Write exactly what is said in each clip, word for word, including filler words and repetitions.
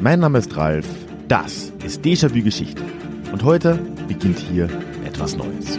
Mein Name ist Ralf, das ist Déjà-vu Geschichte und heute beginnt hier etwas Neues.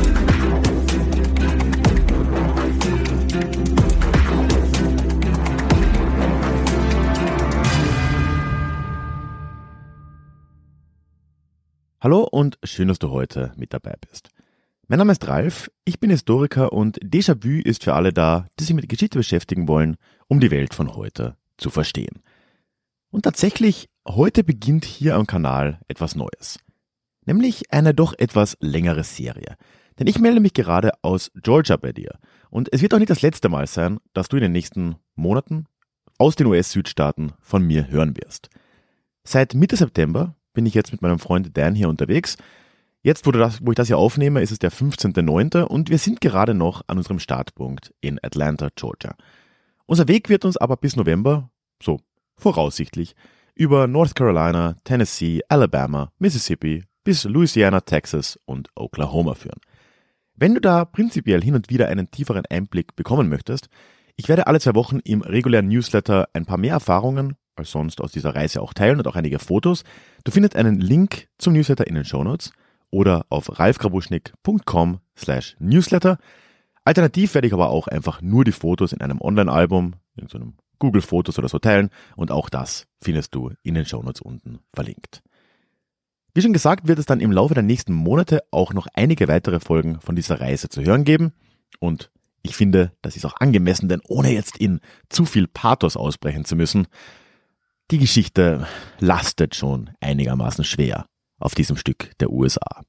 Hallo und schön, dass du heute mit dabei bist. Mein Name ist Ralf, ich bin Historiker und Déjà-vu ist für alle da, die sich mit Geschichte beschäftigen wollen, um die Welt von heute zu verstehen. Und tatsächlich, heute beginnt hier am Kanal etwas Neues. Nämlich eine doch etwas längere Serie. Denn ich melde mich gerade aus Georgia bei dir. Und es wird auch nicht das letzte Mal sein, dass du in den nächsten Monaten aus den U S-Südstaaten von mir hören wirst. Seit Mitte September bin ich jetzt mit meinem Freund Dan hier unterwegs. Jetzt, wo, du das, wo ich das hier aufnehme, ist es der fünfzehnter neunter und wir sind gerade noch an unserem Startpunkt in Atlanta, Georgia. Unser Weg wird uns aber bis November, so voraussichtlich, über North Carolina, Tennessee, Alabama, Mississippi bis Louisiana, Texas und Oklahoma führen. Wenn du da prinzipiell hin und wieder einen tieferen Einblick bekommen möchtest, ich werde alle zwei Wochen im regulären Newsletter ein paar mehr Erfahrungen als sonst aus dieser Reise auch teilen und auch einige Fotos. Du findest einen Link zum Newsletter in den Shownotes oder auf ralfgrabuschnick.com slash newsletter. Alternativ werde ich aber auch einfach nur die Fotos in einem Online-Album, in so einem Google Fotos oder so teilen und auch das findest du in den Shownotes unten verlinkt. Wie schon gesagt, wird es dann im Laufe der nächsten Monate auch noch einige weitere Folgen von dieser Reise zu hören geben und ich finde, das ist auch angemessen, denn ohne jetzt in zu viel Pathos ausbrechen zu müssen, die Geschichte lastet schon einigermaßen schwer auf diesem Stück der U S A.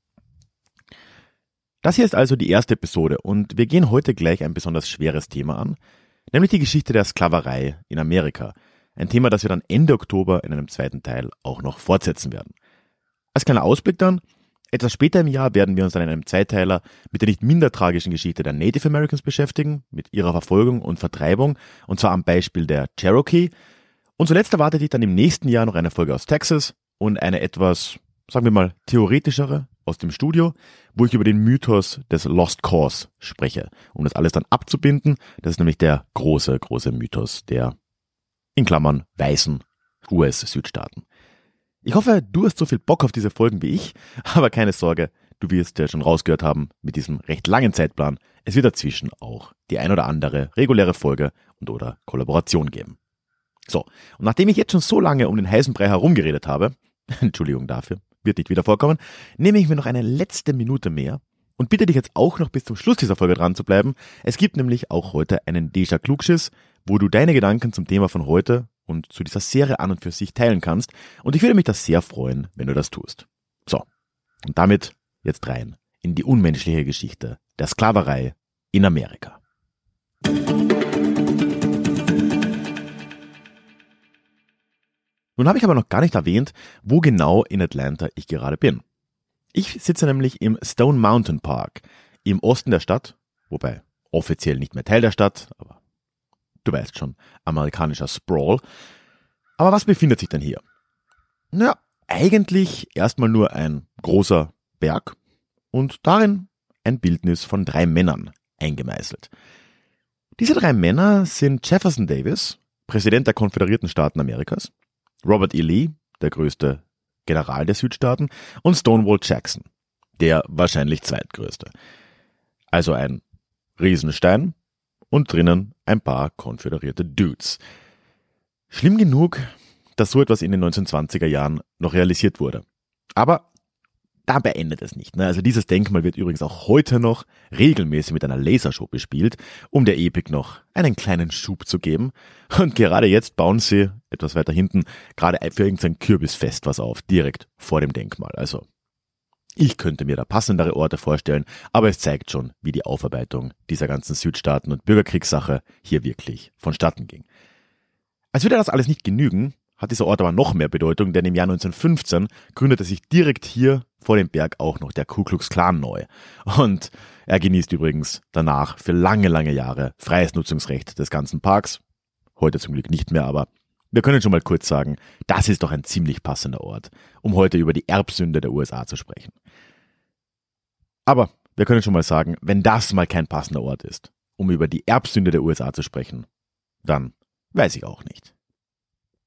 Das hier ist also die erste Episode und wir gehen heute gleich ein besonders schweres Thema an, nämlich die Geschichte der Sklaverei in Amerika. Ein Thema, das wir dann Ende Oktober in einem zweiten Teil auch noch fortsetzen werden. Als kleiner Ausblick dann, etwas später im Jahr werden wir uns dann in einem Zweiteiler mit der nicht minder tragischen Geschichte der Native Americans beschäftigen, mit ihrer Verfolgung und Vertreibung, und zwar am Beispiel der Cherokee. Und zuletzt erwartet dich dann im nächsten Jahr noch eine Folge aus Texas und eine etwas, sagen wir mal, theoretischere aus dem Studio, wo ich über den Mythos des Lost Cause spreche, um das alles dann abzubinden. Das ist nämlich der große, große Mythos der, in Klammern, weißen U S-Südstaaten. Ich hoffe, du hast so viel Bock auf diese Folgen wie ich, aber keine Sorge, du wirst ja schon rausgehört haben mit diesem recht langen Zeitplan. Es wird dazwischen auch die ein oder andere reguläre Folge und oder Kollaboration geben. So, und nachdem ich jetzt schon so lange um den heißen Brei herumgeredet habe, Entschuldigung dafür, wird nicht wieder vorkommen, nehme ich mir noch eine letzte Minute mehr und bitte dich jetzt auch noch bis zum Schluss dieser Folge dran zu bleiben. Es gibt nämlich auch heute einen Déjà-Klugschiss, wo du deine Gedanken zum Thema von heute und zu dieser Serie an und für sich teilen kannst und ich würde mich das sehr freuen, wenn du das tust. So, und damit jetzt rein in die unmenschliche Geschichte der Sklaverei in Amerika. Nun habe ich aber noch gar nicht erwähnt, wo genau in Atlanta ich gerade bin. Ich sitze nämlich im Stone Mountain Park im Osten der Stadt, wobei offiziell nicht mehr Teil der Stadt, aber du weißt schon, amerikanischer Sprawl. Aber was befindet sich denn hier? Na, eigentlich erstmal nur ein großer Berg und darin ein Bildnis von drei Männern eingemeißelt. Diese drei Männer sind Jefferson Davis, Präsident der Konföderierten Staaten Amerikas, Robert E. Lee, der größte General der Südstaaten, und Stonewall Jackson, der wahrscheinlich zweitgrößte. Also ein Riesenstein und drinnen ein paar konföderierte Dudes. Schlimm genug, dass so etwas in den neunzehnhundertzwanziger Jahren noch realisiert wurde. Aber dabei endet es nicht. Also dieses Denkmal wird übrigens auch heute noch regelmäßig mit einer Lasershow bespielt, um der Epik noch einen kleinen Schub zu geben. Und gerade jetzt bauen sie, etwas weiter hinten, gerade für irgendein Kürbisfest was auf, direkt vor dem Denkmal. Also ich könnte mir da passendere Orte vorstellen, aber es zeigt schon, wie die Aufarbeitung dieser ganzen Südstaaten- und Bürgerkriegssache hier wirklich vonstatten ging. Als würde das alles nicht genügen, hat dieser Ort aber noch mehr Bedeutung, denn im Jahr neunzehnhundertfünfzehn gründete sich direkt hier vor dem Berg auch noch der Ku Klux Klan neu. Und er genießt übrigens danach für lange, lange Jahre freies Nutzungsrecht des ganzen Parks. Heute zum Glück nicht mehr, aber wir können schon mal kurz sagen, das ist doch ein ziemlich passender Ort, um heute über die Erbsünde der U S A zu sprechen. Aber wir können schon mal sagen, wenn das mal kein passender Ort ist, um über die Erbsünde der U S A zu sprechen, dann weiß ich auch nicht.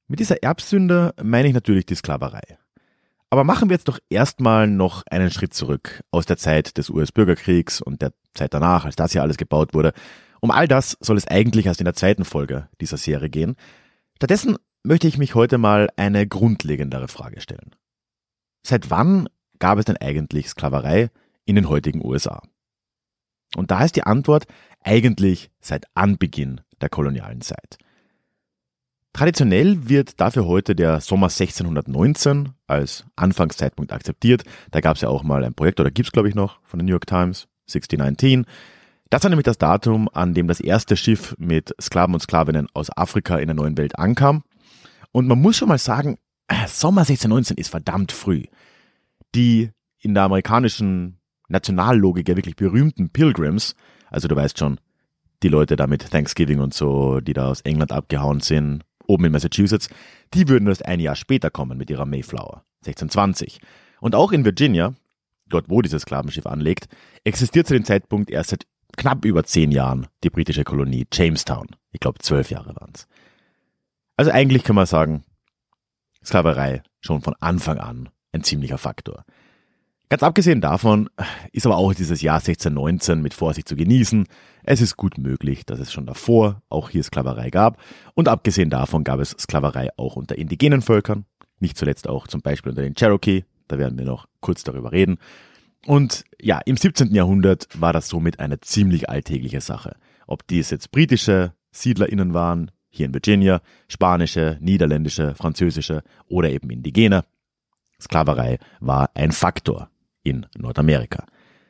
Mit dieser Erbsünde meine ich natürlich die Sklaverei. Aber machen wir jetzt doch erstmal noch einen Schritt zurück aus der Zeit des U S-Bürgerkriegs und der Zeit danach, als das hier alles gebaut wurde. Um all das soll es eigentlich erst in der zweiten Folge dieser Serie gehen. Stattdessen möchte ich mich heute mal eine grundlegendere Frage stellen. Seit wann gab es denn eigentlich Sklaverei in den heutigen U S A? Und da ist die Antwort eigentlich seit Anbeginn der kolonialen Zeit. Traditionell wird dafür heute der Sommer sechzehnhundertneunzehn als Anfangszeitpunkt akzeptiert. Da gab es ja auch mal ein Projekt, oder gibt es glaube ich noch, von der New York Times, sechzehnhundertneunzehn. Das war nämlich das Datum, an dem das erste Schiff mit Sklaven und Sklavinnen aus Afrika in der neuen Welt ankam. Und man muss schon mal sagen, Sommer sechzehnhundertneunzehn ist verdammt früh. Die in der amerikanischen Nationallogik ja wirklich berühmten Pilgrims, also du weißt schon, die Leute da mit Thanksgiving und so, die da aus England abgehauen sind, oben in Massachusetts, die würden erst ein Jahr später kommen mit ihrer Mayflower, sechzehnhundertzwanzig. Und auch in Virginia, dort wo dieses Sklavenschiff anlegt, existiert zu dem Zeitpunkt erst seit knapp über zehn Jahren die britische Kolonie Jamestown. Ich glaube, zwölf Jahre waren es. Also eigentlich kann man sagen, Sklaverei schon von Anfang an ein ziemlicher Faktor. Ganz abgesehen davon ist aber auch dieses Jahr sechzehnhundertneunzehn mit Vorsicht zu genießen. Es ist gut möglich, dass es schon davor auch hier Sklaverei gab. Und abgesehen davon gab es Sklaverei auch unter indigenen Völkern. Nicht zuletzt auch zum Beispiel unter den Cherokee. Da werden wir noch kurz darüber reden. Und ja, im siebzehnten Jahrhundert war das somit eine ziemlich alltägliche Sache. Ob dies jetzt britische SiedlerInnen waren, hier in Virginia, spanische, niederländische, französische oder eben indigene. Sklaverei war ein Faktor in Nordamerika.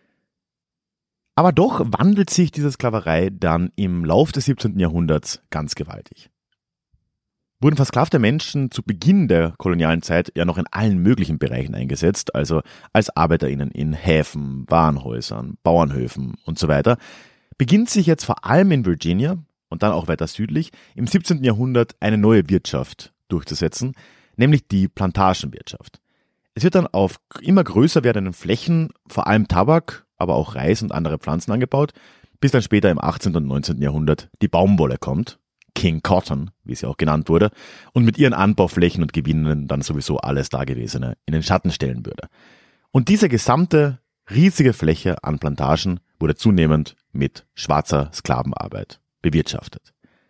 Aber doch wandelt sich diese Sklaverei dann im Lauf des siebzehnten Jahrhunderts ganz gewaltig. Wurden versklavte Menschen zu Beginn der kolonialen Zeit ja noch in allen möglichen Bereichen eingesetzt, also als ArbeiterInnen in Häfen, Warenhäusern, Bauernhöfen und so weiter, beginnt sich jetzt vor allem in Virginia und dann auch weiter südlich im siebzehnten Jahrhundert eine neue Wirtschaft durchzusetzen, nämlich die Plantagenwirtschaft. Es wird dann auf immer größer werdenden Flächen vor allem Tabak, aber auch Reis und andere Pflanzen angebaut, bis dann später im achtzehnten und neunzehnten Jahrhundert die Baumwolle kommt, King Cotton, wie sie auch genannt wurde, und mit ihren Anbauflächen und Gewinnen dann sowieso alles Dagewesene in den Schatten stellen würde. Und diese gesamte riesige Fläche an Plantagen wurde zunehmend mit schwarzer Sklavenarbeit bewirtschaftet.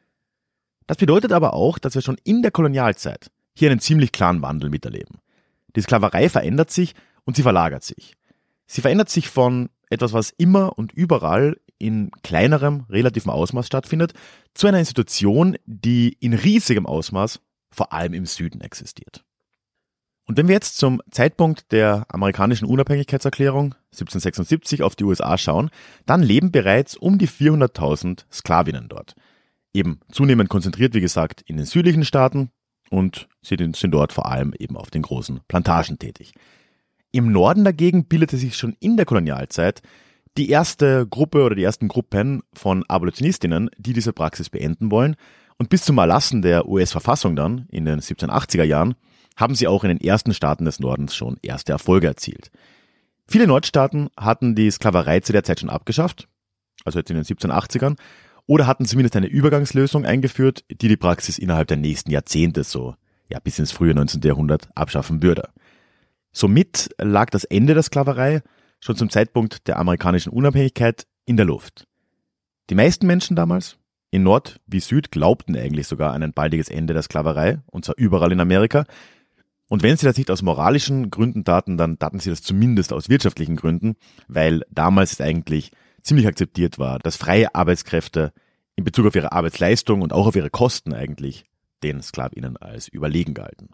Das bedeutet aber auch, dass wir schon in der Kolonialzeit hier einen ziemlich klaren Wandel miterleben. Die Sklaverei verändert sich und sie verlagert sich. Sie verändert sich von etwas, was immer und überall in kleinerem, relativem Ausmaß stattfindet, zu einer Institution, die in riesigem Ausmaß vor allem im Süden existiert. Und wenn wir jetzt zum Zeitpunkt der amerikanischen Unabhängigkeitserklärung siebzehnhundertsechsundsiebzig auf die U S A schauen, dann leben bereits um die vierhunderttausend Sklavinnen dort. Eben zunehmend konzentriert, wie gesagt, in den südlichen Staaten, und sie sind dort vor allem eben auf den großen Plantagen tätig. Im Norden dagegen bildete sich schon in der Kolonialzeit die erste Gruppe oder die ersten Gruppen von Abolitionistinnen, die diese Praxis beenden wollen. Und bis zum Erlassen der U S-Verfassung dann in den siebzehnhundertachtziger Jahren haben sie auch in den ersten Staaten des Nordens schon erste Erfolge erzielt. Viele Nordstaaten hatten die Sklaverei zu der Zeit schon abgeschafft, also jetzt in den siebzehnhundertachtzigern, oder hatten zumindest eine Übergangslösung eingeführt, die die Praxis innerhalb der nächsten Jahrzehnte so ja bis ins frühe neunzehnten Jahrhundert abschaffen würde. Somit lag das Ende der Sklaverei schon zum Zeitpunkt der amerikanischen Unabhängigkeit in der Luft. Die meisten Menschen damals, in Nord wie Süd, glaubten eigentlich sogar an ein baldiges Ende der Sklaverei, und zwar überall in Amerika. Und wenn sie das nicht aus moralischen Gründen taten, dann taten sie das zumindest aus wirtschaftlichen Gründen, weil damals es eigentlich ziemlich akzeptiert war, dass freie Arbeitskräfte in Bezug auf ihre Arbeitsleistung und auch auf ihre Kosten eigentlich den SklavInnen als überlegen galten.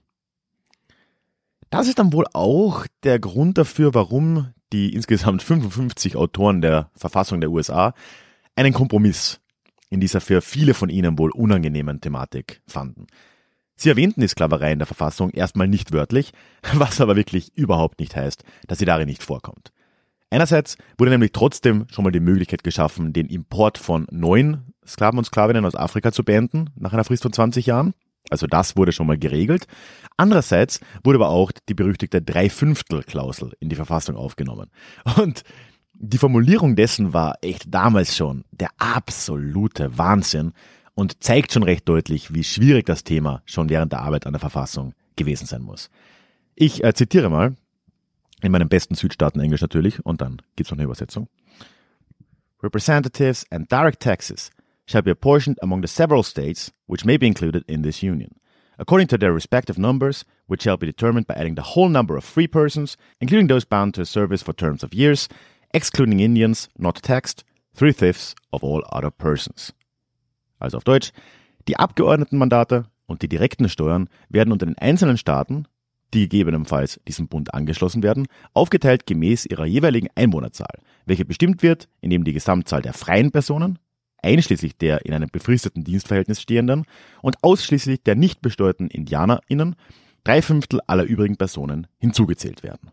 Das ist dann wohl auch der Grund dafür, warum die insgesamt fünfundfünfzig Autoren der Verfassung der U S A einen Kompromiss in dieser für viele von ihnen wohl unangenehmen Thematik fanden. Sie erwähnten die Sklaverei in der Verfassung erstmal nicht wörtlich, was aber wirklich überhaupt nicht heißt, dass sie darin nicht vorkommt. Einerseits wurde nämlich trotzdem schon mal die Möglichkeit geschaffen, den Import von neuen Sklaven und Sklavinnen aus Afrika zu beenden, nach einer Frist von zwanzig Jahren. Also das wurde schon mal geregelt. Andererseits wurde aber auch die berüchtigte Dreifünftel-Klausel in die Verfassung aufgenommen. Und die Formulierung dessen war echt damals schon der absolute Wahnsinn und zeigt schon recht deutlich, wie schwierig das Thema schon während der Arbeit an der Verfassung gewesen sein muss. Ich äh, zitiere mal, in meinem besten Südstaaten-Englisch natürlich, und dann gibt's noch eine Übersetzung. Representatives and direct taxes shall be apportioned among the several states which may be included in this union, according to their respective numbers, which shall be determined by adding the whole number of free persons, including those bound to a service for terms of years, excluding Indians not taxed, three-fifths of all other persons. Also auf Deutsch, die Abgeordnetenmandate und die direkten Steuern werden unter den einzelnen Staaten, die gegebenenfalls diesem Bund angeschlossen werden, aufgeteilt gemäß ihrer jeweiligen Einwohnerzahl, welche bestimmt wird, indem die Gesamtzahl der freien Personen, einschließlich der in einem befristeten Dienstverhältnis stehenden und ausschließlich der nicht besteuerten IndianerInnen, drei Fünftel aller übrigen Personen hinzugezählt werden.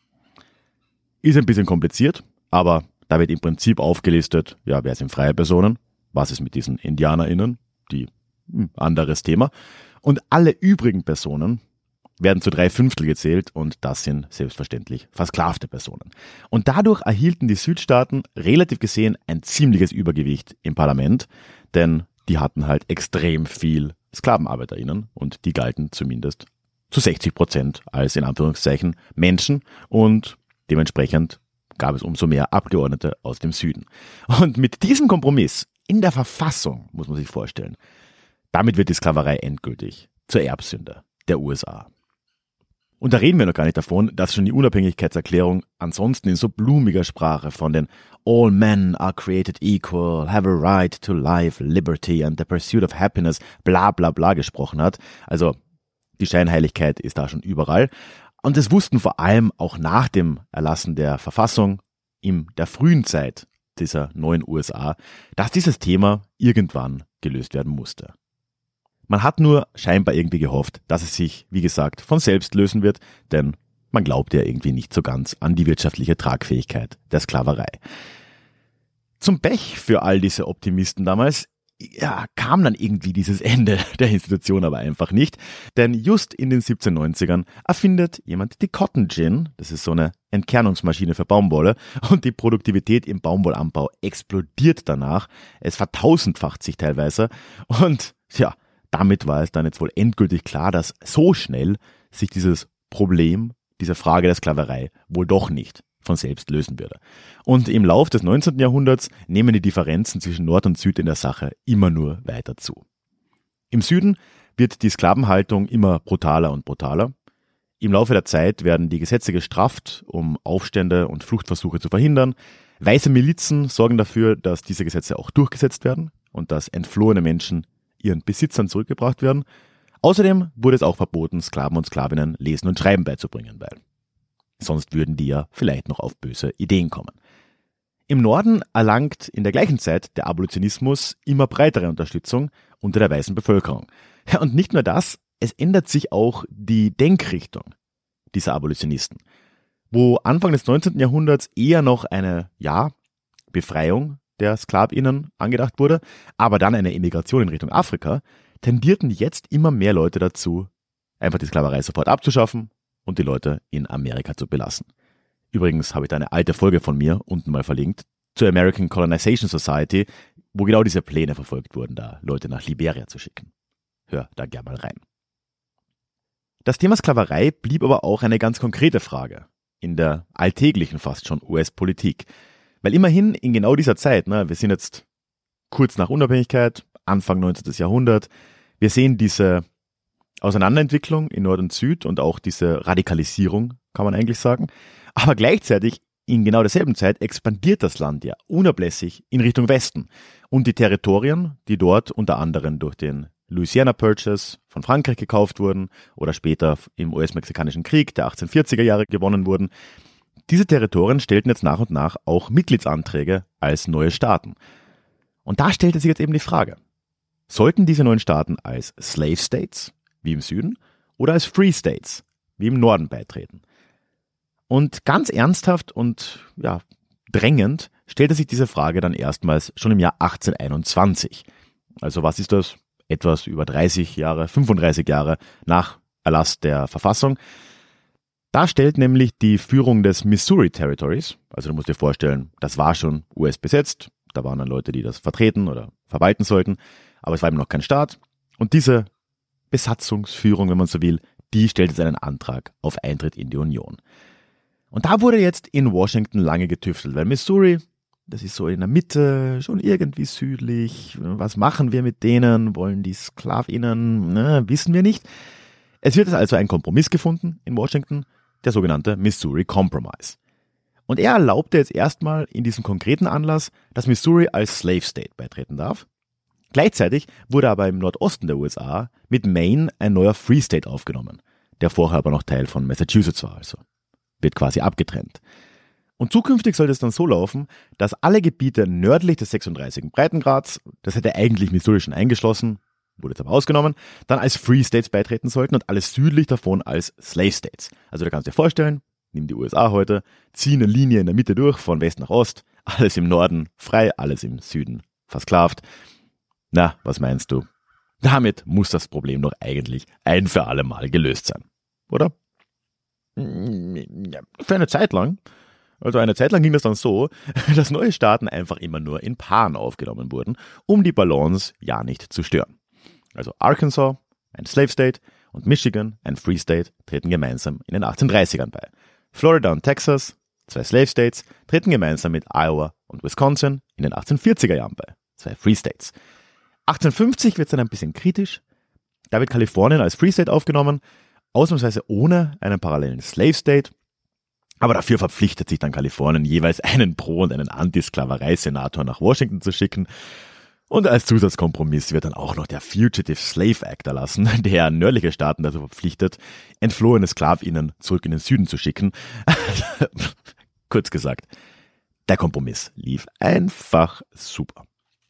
Ist ein bisschen kompliziert, aber da wird im Prinzip aufgelistet, ja, wer sind freie Personen, was ist mit diesen IndianerInnen, die hm, anderes Thema, und alle übrigen Personen werden zu drei Fünftel gezählt und das sind selbstverständlich versklavte Personen. Und dadurch erhielten die Südstaaten relativ gesehen ein ziemliches Übergewicht im Parlament, denn die hatten halt extrem viel SklavenarbeiterInnen und die galten zumindest zu sechzig Prozent als in Anführungszeichen Menschen und dementsprechend gab es umso mehr Abgeordnete aus dem Süden. Und mit diesem Kompromiss in der Verfassung, muss man sich vorstellen, damit wird die Sklaverei endgültig zur Erbsünde der U S A. Und da reden wir noch gar nicht davon, dass schon die Unabhängigkeitserklärung ansonsten in so blumiger Sprache von den All men are created equal, have a right to life, liberty and the pursuit of happiness, bla bla bla gesprochen hat. Also die Scheinheiligkeit ist da schon überall. Und das wussten vor allem auch nach dem Erlassen der Verfassung in der frühen Zeit dieser neuen U S A, dass dieses Thema irgendwann gelöst werden musste. Man hat nur scheinbar irgendwie gehofft, dass es sich, wie gesagt, von selbst lösen wird, denn man glaubte ja irgendwie nicht so ganz an die wirtschaftliche Tragfähigkeit der Sklaverei. Zum Pech für all diese Optimisten damals, ja, kam dann irgendwie dieses Ende der Institution aber einfach nicht, denn just in den siebzehnhundertneunzigern erfindet jemand die Cotton Gin, das ist so eine Entkernungsmaschine für Baumwolle, und die Produktivität im Baumwollanbau explodiert danach, es vertausendfacht sich teilweise und ja, damit war es dann jetzt wohl endgültig klar, dass so schnell sich dieses Problem, diese Frage der Sklaverei wohl doch nicht von selbst lösen würde. Und im Lauf des neunzehnten Jahrhunderts nehmen die Differenzen zwischen Nord und Süd in der Sache immer nur weiter zu. Im Süden wird die Sklavenhaltung immer brutaler und brutaler. Im Laufe der Zeit werden die Gesetze gestrafft, um Aufstände und Fluchtversuche zu verhindern. Weiße Milizen sorgen dafür, dass diese Gesetze auch durchgesetzt werden und dass entflohene Menschen ihren Besitzern zurückgebracht werden. Außerdem wurde es auch verboten, Sklaven und Sklavinnen Lesen und Schreiben beizubringen, weil sonst würden die ja vielleicht noch auf böse Ideen kommen. Im Norden erlangt in der gleichen Zeit der Abolitionismus immer breitere Unterstützung unter der weißen Bevölkerung. Ja, und nicht nur das, es ändert sich auch die Denkrichtung dieser Abolitionisten. Wo Anfang des neunzehnten Jahrhunderts eher noch eine, ja, Befreiung der SklavInnen angedacht wurde, aber dann eine Emigration in Richtung Afrika, tendierten jetzt immer mehr Leute dazu, einfach die Sklaverei sofort abzuschaffen und die Leute in Amerika zu belassen. Übrigens habe ich da eine alte Folge von mir unten mal verlinkt zur American Colonization Society, wo genau diese Pläne verfolgt wurden, da Leute nach Liberia zu schicken. Hör da gerne mal rein. Das Thema Sklaverei blieb aber auch eine ganz konkrete Frage in der alltäglichen fast schon U S-Politik. Weil immerhin in genau dieser Zeit, ne, wir sind jetzt kurz nach Unabhängigkeit, Anfang neunzehnten Jahrhundert, wir sehen diese Auseinanderentwicklung in Nord und Süd und auch diese Radikalisierung, kann man eigentlich sagen. Aber gleichzeitig, in genau derselben Zeit, expandiert das Land ja unablässig in Richtung Westen. Und die Territorien, die dort unter anderem durch den Louisiana Purchase von Frankreich gekauft wurden oder später im U S-Mexikanischen Krieg der achtzehnhundertvierziger Jahre gewonnen wurden, diese Territorien stellten jetzt nach und nach auch Mitgliedsanträge als neue Staaten. Und da stellte sich jetzt eben die Frage, sollten diese neuen Staaten als Slave States, wie im Süden, oder als Free States, wie im Norden beitreten? Und ganz ernsthaft und ja, drängend stellte sich diese Frage dann erstmals schon im Jahr achtzehnhunderteinundzwanzig. Also was ist das? Etwas über dreißig Jahre, fünfunddreißig Jahre nach Erlass der Verfassung. Da stellt nämlich die Führung des Missouri Territories, also du musst dir vorstellen, das war schon U S besetzt, da waren dann Leute, die das vertreten oder verwalten sollten, aber es war eben noch kein Staat. Und diese Besatzungsführung, wenn man so will, die stellt jetzt einen Antrag auf Eintritt in die Union. Und da wurde jetzt in Washington lange getüftelt, weil Missouri, das ist so in der Mitte, schon irgendwie südlich. Was machen wir mit denen? Wollen die SklavInnen? Ne, wissen wir nicht. Es wird also ein Kompromiss gefunden in Washington, der sogenannte Missouri Compromise. Und er erlaubte jetzt erstmal in diesem konkreten Anlass, dass Missouri als Slave State beitreten darf. Gleichzeitig wurde aber im Nordosten der U S A mit Maine ein neuer Free State aufgenommen, der vorher aber noch Teil von Massachusetts war, also wird quasi abgetrennt. Und zukünftig sollte es dann so laufen, dass alle Gebiete nördlich des sechsunddreißigen Breitengrads, das hätte eigentlich Missouri schon eingeschlossen, wurde jetzt aber ausgenommen, dann als Free States beitreten sollten und alles südlich davon als Slave States. Also da kannst du dir vorstellen, nimm die U S A heute, zieh eine Linie in der Mitte durch, von West nach Ost, alles im Norden frei, alles im Süden versklavt. Na, was meinst du? Damit muss das Problem doch eigentlich ein für alle Mal gelöst sein, oder? Für eine Zeit lang. Also eine Zeit lang ging das dann so, dass neue Staaten einfach immer nur in Paaren aufgenommen wurden, um die Balance ja nicht zu stören. Also Arkansas, ein Slave State, und Michigan, ein Free State, treten gemeinsam in den achtzehnhundertdreißigern bei. Florida und Texas, zwei Slave States, treten gemeinsam mit Iowa und Wisconsin in den achtzehnhundertvierziger Jahren bei, zwei Free States. achtzehnhundertfünfzig wird es dann ein bisschen kritisch. Da wird Kalifornien als Free State aufgenommen, ausnahmsweise ohne einen parallelen Slave State. Aber dafür verpflichtet sich dann Kalifornien, jeweils einen Pro- und einen Anti-Sklaverei-Senator nach Washington zu schicken. Und als Zusatzkompromiss wird dann auch noch der Fugitive Slave Act erlassen, der nördliche Staaten dazu verpflichtet, entflohene SklavInnen zurück in den Süden zu schicken. Kurz gesagt, der Kompromiss lief einfach super.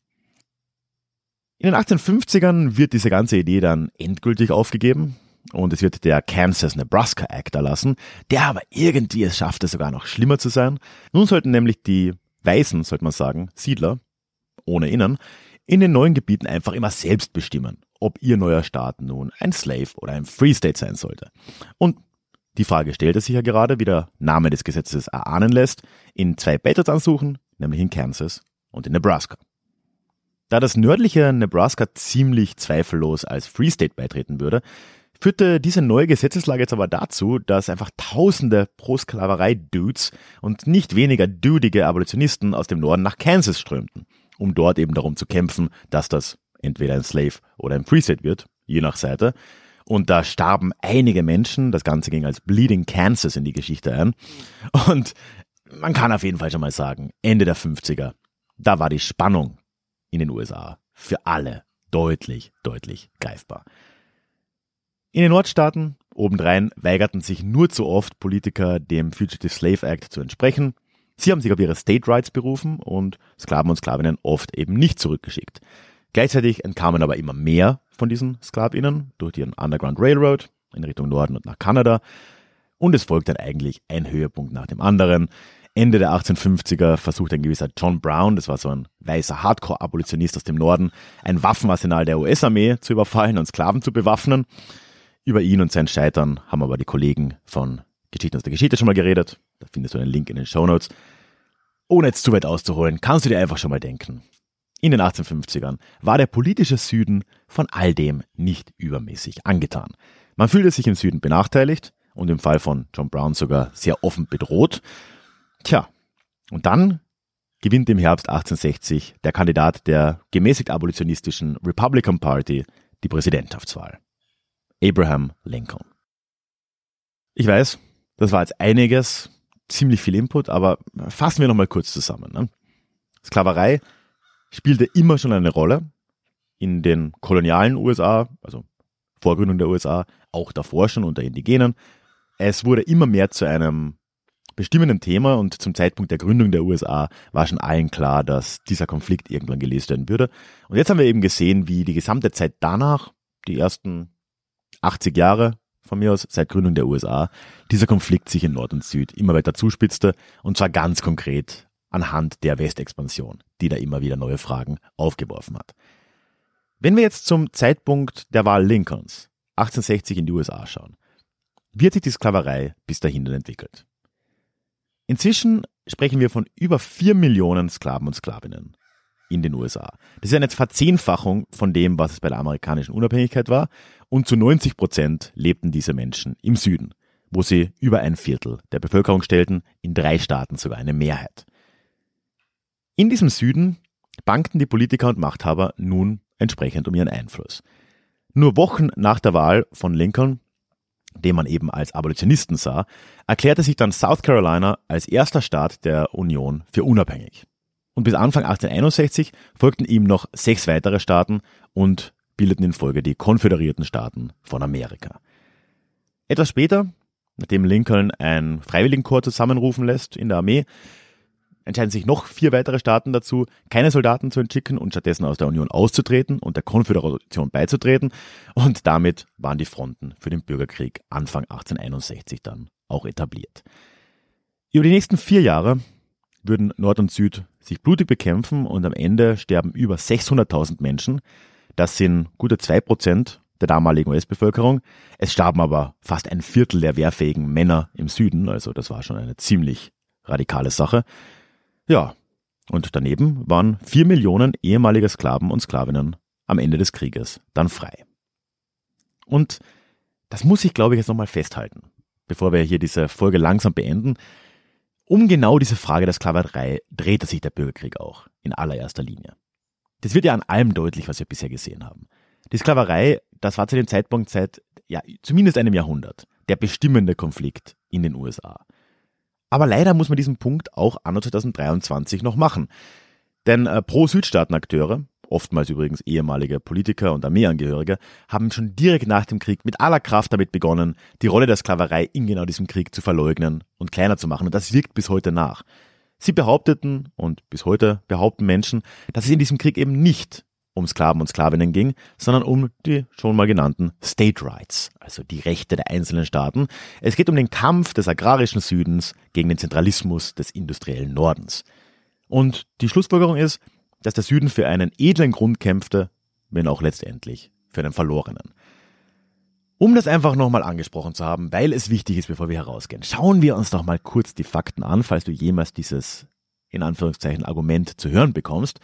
In den achtzehnhundertfünfzigern wird diese ganze Idee dann endgültig aufgegeben und es wird der Kansas-Nebraska Act erlassen, der aber irgendwie es schaffte, sogar noch schlimmer zu sein. Nun sollten nämlich die Weißen, sollte man sagen, Siedler, ohne Innen, in den neuen Gebieten einfach immer selbst bestimmen, ob ihr neuer Staat nun ein Slave oder ein Free State sein sollte. Und die Frage stellte sich ja gerade, wie der Name des Gesetzes erahnen lässt, in zwei Beitrittsanträgen suchen, nämlich in Kansas und in Nebraska. Da das nördliche Nebraska ziemlich zweifellos als Free State beitreten würde, führte diese neue Gesetzeslage jetzt aber dazu, dass einfach tausende Pro-Sklaverei-Dudes und nicht weniger dudige Abolitionisten aus dem Norden nach Kansas strömten, um dort eben darum zu kämpfen, dass das entweder ein Slave oder ein Free State wird, je nach Seite. Und da starben einige Menschen, das Ganze ging als Bleeding Kansas in die Geschichte ein. Und man kann auf jeden Fall schon mal sagen, Ende der fünfziger, da war die Spannung in den U S A für alle deutlich, deutlich greifbar. In den Nordstaaten obendrein weigerten sich nur zu oft Politiker, dem Fugitive Slave Act zu entsprechen. Sie haben sich auf ihre State Rights berufen und Sklaven und Sklavinnen oft eben nicht zurückgeschickt. Gleichzeitig entkamen aber immer mehr von diesen SklavInnen durch den Underground Railroad in Richtung Norden und nach Kanada. Und es folgt dann eigentlich ein Höhepunkt nach dem anderen. Ende der achtzehnhundertfünfziger versucht ein gewisser John Brown, das war so ein weißer Hardcore-Abolitionist aus dem Norden, ein Waffenarsenal der U S-Armee zu überfallen und Sklaven zu bewaffnen. Über ihn und sein Scheitern haben aber die Kollegen von Geschichten aus der Geschichte schon mal geredet. Da findest du einen Link in den Shownotes. Ohne jetzt zu weit auszuholen, kannst du dir einfach schon mal denken. In den achtzehnhundertfünfzigern war der politische Süden von all dem nicht übermäßig angetan. Man fühlte sich im Süden benachteiligt und im Fall von John Brown sogar sehr offen bedroht. Tja, und dann gewinnt im Herbst achtzehnhundertsechzig der Kandidat der gemäßigt abolitionistischen Republican Party die Präsidentschaftswahl. Abraham Lincoln. Ich weiß, das war jetzt einiges, ziemlich viel Input, aber fassen wir nochmal kurz zusammen. Ne? Sklaverei spielte immer schon eine Rolle in den kolonialen U S A, also Vorgründung der U S A, auch davor schon unter Indigenen. Es wurde immer mehr zu einem bestimmenden Thema und zum Zeitpunkt der Gründung der U S A war schon allen klar, dass dieser Konflikt irgendwann gelöst werden würde. Und jetzt haben wir eben gesehen, wie die gesamte Zeit danach, die ersten achtzig Jahre von mir aus, seit Gründung der U S A, dieser Konflikt sich in Nord und Süd immer weiter zuspitzte und zwar ganz konkret anhand der Westexpansion, die da immer wieder neue Fragen aufgeworfen hat. Wenn wir jetzt zum Zeitpunkt der Wahl Lincolns, achtzehnhundertsechzig, in die U S A schauen, wie hat sich die Sklaverei bis dahin denn entwickelt? Inzwischen sprechen wir von über vier Millionen Sklaven und Sklavinnen in den U S A. Das ist eine Verzehnfachung von dem, was es bei der amerikanischen Unabhängigkeit war. Und zu neunzig Prozent lebten diese Menschen im Süden, wo sie über ein Viertel der Bevölkerung stellten, in drei Staaten sogar eine Mehrheit. In diesem Süden bangten die Politiker und Machthaber nun entsprechend um ihren Einfluss. Nur Wochen nach der Wahl von Lincoln, den man eben als Abolitionisten sah, erklärte sich dann South Carolina als erster Staat der Union für unabhängig. Und bis Anfang achtzehnhunderteinundsechzig folgten ihm noch sechs weitere Staaten und bildeten in Folge die Konföderierten Staaten von Amerika. Etwas später, nachdem Lincoln ein Freiwilligenkorps zusammenrufen lässt in der Armee, entscheiden sich noch vier weitere Staaten dazu, keine Soldaten zu entschicken und stattdessen aus der Union auszutreten und der Konföderation beizutreten. Und damit waren die Fronten für den Bürgerkrieg Anfang achtzehnhunderteinundsechzig dann auch etabliert. Über die nächsten vier Jahre würden Nord und Süd sich blutig bekämpfen und am Ende sterben über sechshunderttausend Menschen. Das sind gute zwei Prozent der damaligen U S-Bevölkerung. Es starben aber fast ein Viertel der wehrfähigen Männer im Süden, also das war schon eine ziemlich radikale Sache. Ja, und daneben waren vier Millionen ehemalige Sklaven und Sklavinnen am Ende des Krieges dann frei. Und das muss ich, glaube ich, jetzt nochmal festhalten, bevor wir hier diese Folge langsam beenden. Um genau diese Frage der Sklaverei drehte sich der Bürgerkrieg auch in allererster Linie. Das wird ja an allem deutlich, was wir bisher gesehen haben. Die Sklaverei, das war zu dem Zeitpunkt seit ja, zumindest einem Jahrhundert der bestimmende Konflikt in den U S A. Aber leider muss man diesen Punkt auch anno zweitausenddreiundzwanzig noch machen. Denn äh, Pro-Südstaaten-Akteure, oftmals übrigens ehemalige Politiker und Armeeangehörige, haben schon direkt nach dem Krieg mit aller Kraft damit begonnen, die Rolle der Sklaverei in genau diesem Krieg zu verleugnen und kleiner zu machen. Und das wirkt bis heute nach. Sie behaupteten, und bis heute behaupten Menschen, dass es in diesem Krieg eben nicht um Sklaven und Sklavinnen ging, sondern um die schon mal genannten State Rights, also die Rechte der einzelnen Staaten. Es geht um den Kampf des agrarischen Südens gegen den Zentralismus des industriellen Nordens. Und die Schlussfolgerung ist, dass der Süden für einen edlen Grund kämpfte, wenn auch letztendlich für einen verlorenen. Um das einfach nochmal angesprochen zu haben, weil es wichtig ist, bevor wir herausgehen, schauen wir uns doch mal kurz die Fakten an, falls du jemals dieses, in Anführungszeichen, Argument zu hören bekommst.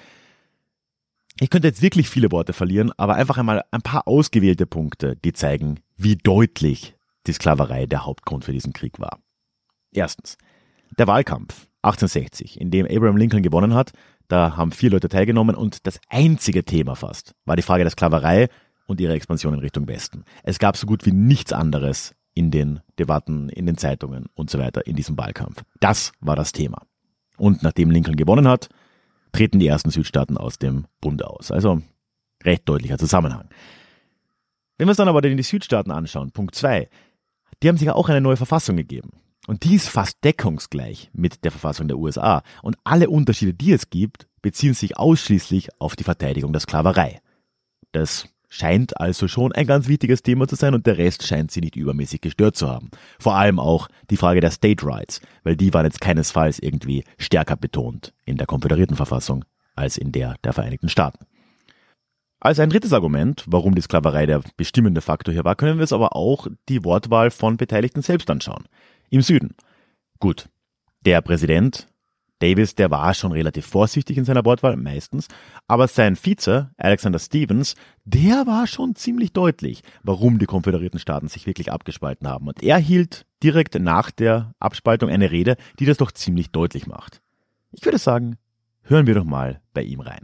Ich könnte jetzt wirklich viele Worte verlieren, aber einfach einmal ein paar ausgewählte Punkte, die zeigen, wie deutlich die Sklaverei der Hauptgrund für diesen Krieg war. Erstens, der Wahlkampf achtzehnhundertsechzig, in dem Abraham Lincoln gewonnen hat, da haben vier Leute teilgenommen und das einzige Thema fast war die Frage der Sklaverei und ihre Expansion in Richtung Westen. Es gab so gut wie nichts anderes in den Debatten, in den Zeitungen und so weiter in diesem Wahlkampf. Das war das Thema. Und nachdem Lincoln gewonnen hat, treten die ersten Südstaaten aus dem Bund aus. Also recht deutlicher Zusammenhang. Wenn wir uns dann aber die Südstaaten anschauen, Punkt zwei, die haben sich ja auch eine neue Verfassung gegeben. Und die ist fast deckungsgleich mit der Verfassung der U S A. Und alle Unterschiede, die es gibt, beziehen sich ausschließlich auf die Verteidigung der Sklaverei. Das scheint also schon ein ganz wichtiges Thema zu sein und der Rest scheint sie nicht übermäßig gestört zu haben. Vor allem auch die Frage der State Rights, weil die waren jetzt keinesfalls irgendwie stärker betont in der konföderierten Verfassung als in der der Vereinigten Staaten. Als ein drittes Argument, warum die Sklaverei der bestimmende Faktor hier war, können wir uns aber auch die Wortwahl von Beteiligten selbst anschauen. Im Süden. Gut, der Präsident Davis, der war schon relativ vorsichtig in seiner Wortwahl, meistens, aber sein Vize, Alexander Stephens, der war schon ziemlich deutlich, warum die konföderierten Staaten sich wirklich abgespalten haben. Und er hielt direkt nach der Abspaltung eine Rede, die das doch ziemlich deutlich macht. Ich würde sagen, hören wir doch mal bei ihm rein.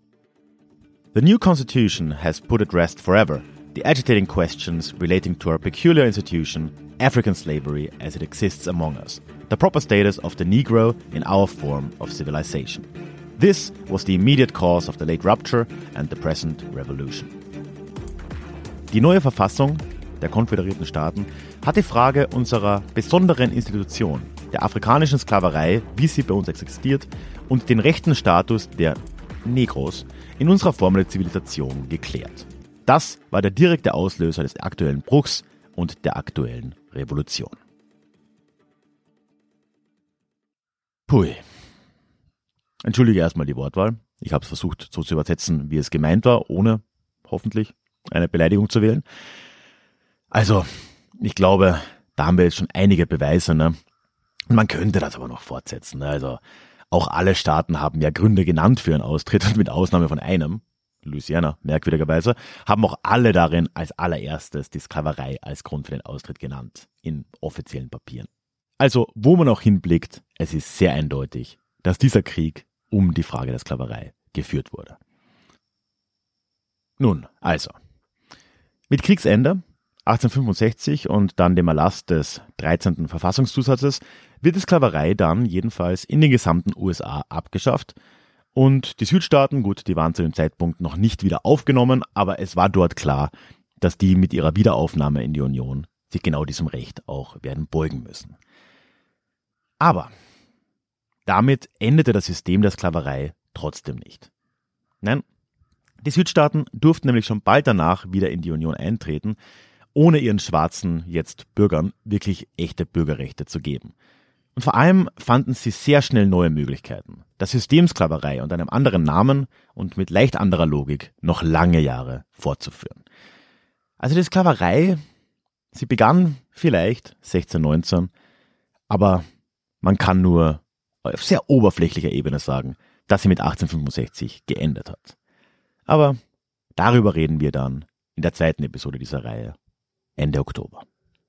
The new Constitution has put at rest forever the agitating questions relating to our peculiar institution, African slavery as it exists among us, the proper status of the Negro in our form of civilization. This was the immediate cause of the late rupture and the present revolution. Die neue Verfassung der konföderierten Staaten hat die Frage unserer besonderen Institution, der afrikanischen Sklaverei, wie sie bei uns existiert, und den rechten Status der Negros in unserer Form der Zivilisation geklärt. Das war der direkte Auslöser des aktuellen Bruchs und der aktuellen Revolution. Pui. Entschuldige erstmal die Wortwahl. Ich habe es versucht so zu übersetzen, wie es gemeint war, ohne hoffentlich eine Beleidigung zu wählen. Also, ich glaube, da haben wir jetzt schon einige Beweise, ne? Und man könnte das aber noch fortsetzen. Ne? Also, Auch alle Staaten haben ja Gründe genannt für ihren Austritt und mit Ausnahme von einem, Louisiana, merkwürdigerweise, haben auch alle darin als allererstes die Sklaverei als Grund für den Austritt genannt, in offiziellen Papieren. Also, wo man auch hinblickt, es ist sehr eindeutig, dass dieser Krieg um die Frage der Sklaverei geführt wurde. Nun, also, mit Kriegsende achtzehnhundertfünfundsechzig und dann dem Erlass des dreizehnten Verfassungszusatzes wird die Sklaverei dann jedenfalls in den gesamten U S A abgeschafft. Und die Südstaaten, gut, die waren zu dem Zeitpunkt noch nicht wieder aufgenommen, aber es war dort klar, dass die mit ihrer Wiederaufnahme in die Union sich genau diesem Recht auch werden beugen müssen. Aber damit endete das System der Sklaverei trotzdem nicht. Nein, die Südstaaten durften nämlich schon bald danach wieder in die Union eintreten, ohne ihren schwarzen, jetzt Bürgern, wirklich echte Bürgerrechte zu geben. Und vor allem fanden sie sehr schnell neue Möglichkeiten, das System Sklaverei unter einem anderen Namen und mit leicht anderer Logik noch lange Jahre fortzuführen. Also die Sklaverei, sie begann vielleicht sechzehnhundertneunzehn, aber man kann nur auf sehr oberflächlicher Ebene sagen, dass sie mit achtzehnhundertfünfundsechzig geendet hat. Aber darüber reden wir dann in der zweiten Episode dieser Reihe, Ende Oktober.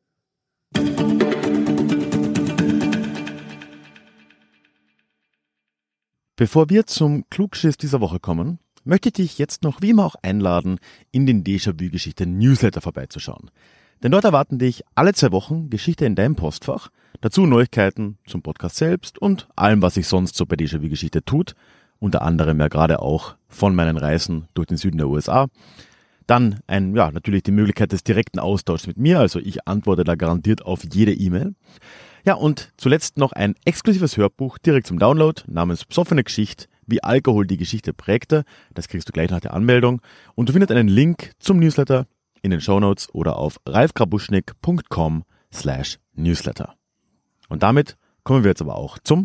Bevor wir zum Klugschiss dieser Woche kommen, möchte ich dich jetzt noch wie immer auch einladen, in den Déjà-vu-Geschichte-Newsletter vorbeizuschauen. Denn dort erwarten dich alle zwei Wochen Geschichte in deinem Postfach, dazu Neuigkeiten zum Podcast selbst und allem, was sich sonst so bei Déjà-vu-Geschichte tut, unter anderem ja gerade auch von meinen Reisen durch den Süden der U S A. Dann ein, ja, natürlich die Möglichkeit des direkten Austauschs mit mir, also ich antworte da garantiert auf jede E-Mail. Ja, und zuletzt noch ein exklusives Hörbuch direkt zum Download namens Psoffene Geschichte, wie Alkohol die Geschichte prägte. Das kriegst du gleich nach der Anmeldung. Und du findest einen Link zum Newsletter in den Shownotes oder auf ralfgrabuschnik punkt com slash newsletter. Und damit kommen wir jetzt aber auch zum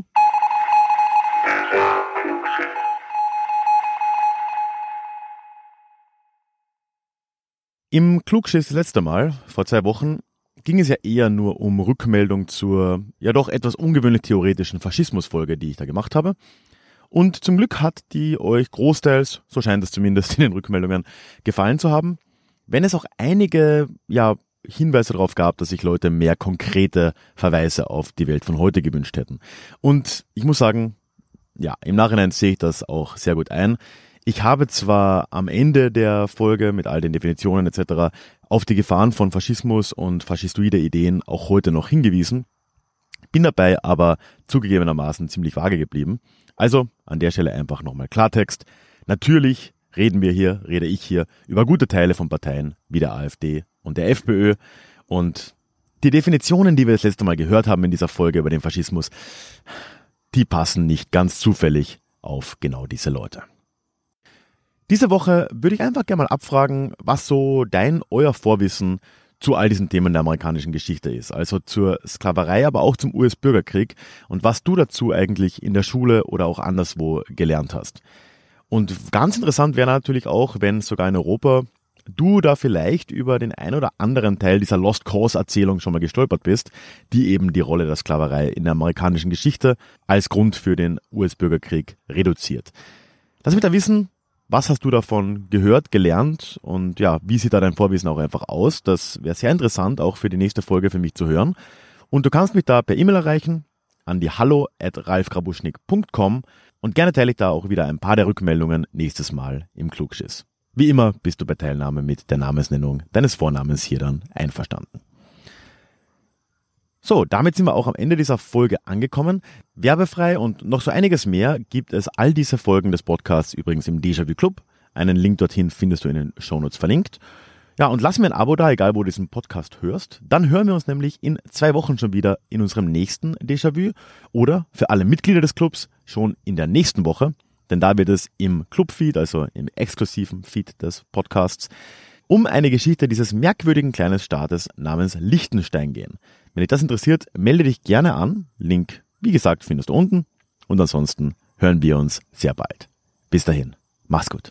Im Klugschiss das letzte Mal, vor zwei Wochen, ging es ja eher nur um Rückmeldung zur ja doch etwas ungewöhnlich theoretischen Faschismusfolge, die ich da gemacht habe. Und zum Glück hat die euch großteils, so scheint es zumindest in den Rückmeldungen, gefallen zu haben. Wenn es auch einige ja, Hinweise darauf gab, dass sich Leute mehr konkrete Verweise auf die Welt von heute gewünscht hätten. Und ich muss sagen, ja, im Nachhinein sehe ich das auch sehr gut ein. Ich habe zwar am Ende der Folge mit all den Definitionen et cetera auf die Gefahren von Faschismus und faschistoide Ideen auch heute noch hingewiesen, bin dabei aber zugegebenermaßen ziemlich vage geblieben. Also an der Stelle einfach nochmal Klartext. Natürlich reden wir hier, rede ich hier über gute Teile von Parteien wie der AfD und der FPÖ und die Definitionen, die wir das letzte Mal gehört haben in dieser Folge über den Faschismus, die passen nicht ganz zufällig auf genau diese Leute. Diese Woche würde ich einfach gerne mal abfragen, was so dein, euer Vorwissen zu all diesen Themen der amerikanischen Geschichte ist. Also zur Sklaverei, aber auch zum U S-Bürgerkrieg und was du dazu eigentlich in der Schule oder auch anderswo gelernt hast. Und ganz interessant wäre natürlich auch, wenn sogar in Europa du da vielleicht über den ein oder anderen Teil dieser Lost Cause-Erzählung schon mal gestolpert bist, die eben die Rolle der Sklaverei in der amerikanischen Geschichte als Grund für den U S-Bürgerkrieg reduziert. Lass mich da wissen, was hast du davon gehört, gelernt und ja, wie sieht da dein Vorwissen auch einfach aus? Das wäre sehr interessant, auch für die nächste Folge für mich zu hören. Und du kannst mich da per E-Mail erreichen an die hallo at ralfgrabuschnik punkt com und gerne teile ich da auch wieder ein paar der Rückmeldungen nächstes Mal im Klugschiss. Wie immer bist du bei Teilnahme mit der Namensnennung deines Vornamens hier dann einverstanden. So, damit sind wir auch am Ende dieser Folge angekommen. Werbefrei und noch so einiges mehr gibt es all diese Folgen des Podcasts übrigens im Déjà-vu Club. Einen Link dorthin findest du in den Shownotes verlinkt. Ja, und lass mir ein Abo da, egal wo du diesen Podcast hörst. Dann hören wir uns nämlich in zwei Wochen schon wieder in unserem nächsten Déjà-vu oder für alle Mitglieder des Clubs schon in der nächsten Woche, denn da wird es im Club-Feed, also im exklusiven Feed des Podcasts, um eine Geschichte dieses merkwürdigen kleinen Staates namens Liechtenstein gehen. Wenn dich das interessiert, melde dich gerne an. Link, wie gesagt, findest du unten. Und ansonsten hören wir uns sehr bald. Bis dahin, mach's gut.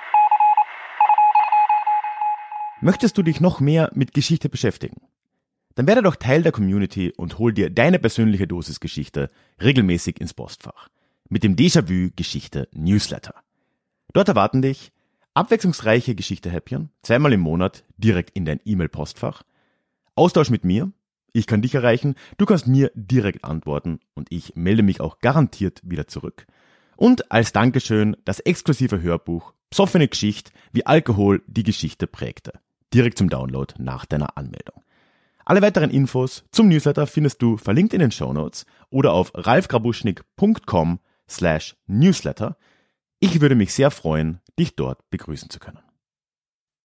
Möchtest du dich noch mehr mit Geschichte beschäftigen? Dann werde doch Teil der Community und hol dir deine persönliche Dosis Geschichte regelmäßig ins Postfach. Mit dem Déjà-vu Geschichte Newsletter. Dort erwarten dich abwechslungsreiche Geschichte-Häppchen, zweimal im Monat direkt in dein E-Mail-Postfach. Austausch mit mir, ich kann dich erreichen, du kannst mir direkt antworten und ich melde mich auch garantiert wieder zurück. Und als Dankeschön das exklusive Hörbuch Psoffene Geschichte, wie Alkohol die Geschichte prägte. Direkt zum Download nach deiner Anmeldung. Alle weiteren Infos zum Newsletter findest du verlinkt in den Shownotes oder auf ralfgrabuschnik punkt com slash newsletter. Ich würde mich sehr freuen, dich dort begrüßen zu können.